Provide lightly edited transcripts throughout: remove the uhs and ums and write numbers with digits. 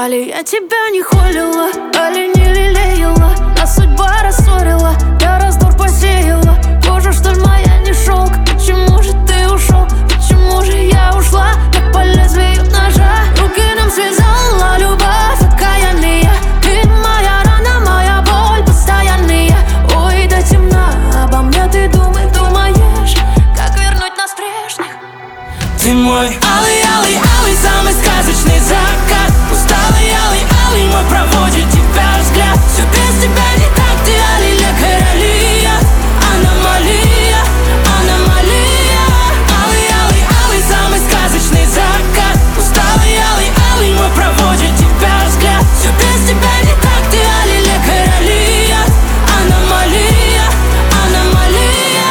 печали. Я тебя не холила, али не лелеяла, а судьба рассорила, я раздор посеяла. Кожа, что ли, моя не шелк? Почему же ты ушел? Почему же я ушла, как по лезвию ножа? Руки нам связала любовь окаянная. Ты моя рана, моя боль постоянная. Ой, до темна, обо мне ты думаешь, как вернуть нас прежних. Ты мой алый, алый, алый, самый сказочный закат. Усталый, алый, алый, мой проводит тебя взгляд. Все без тебя не так, ты алиля короля. Аномалия, аномалия. Алый, алый, алый, самый сказочный закат. Усталый, алый, алый, мой проводит тебя взгляд. Все без тебя не так, ты алиля короля. Аномалия, аномалия.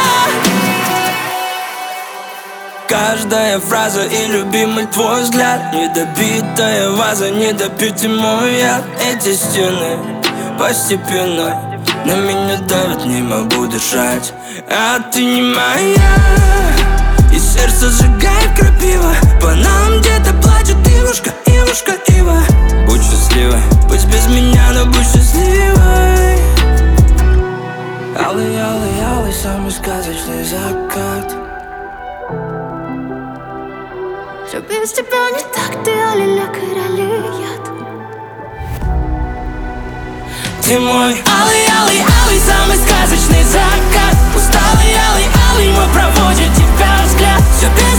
Каждая фраза и любимый твой взгляд. Недобитая ваза, недопитый мой яд. Эти стены постепенно на меня давят, не могу дышать. А ты не моя, и сердце сжигает крапива. По нам где-то плачет ивушка, ивушка, ива. Будь счастливой, пусть без меня, но будь счастливой. Алый, алый, алый, самый сказочный закат. Все без тебя не так, ты алиля короля. Ты мой алый, алый, алый, самый сказочный закат. Усталый, алый, алый, мой проводит тебя взгляд. Все без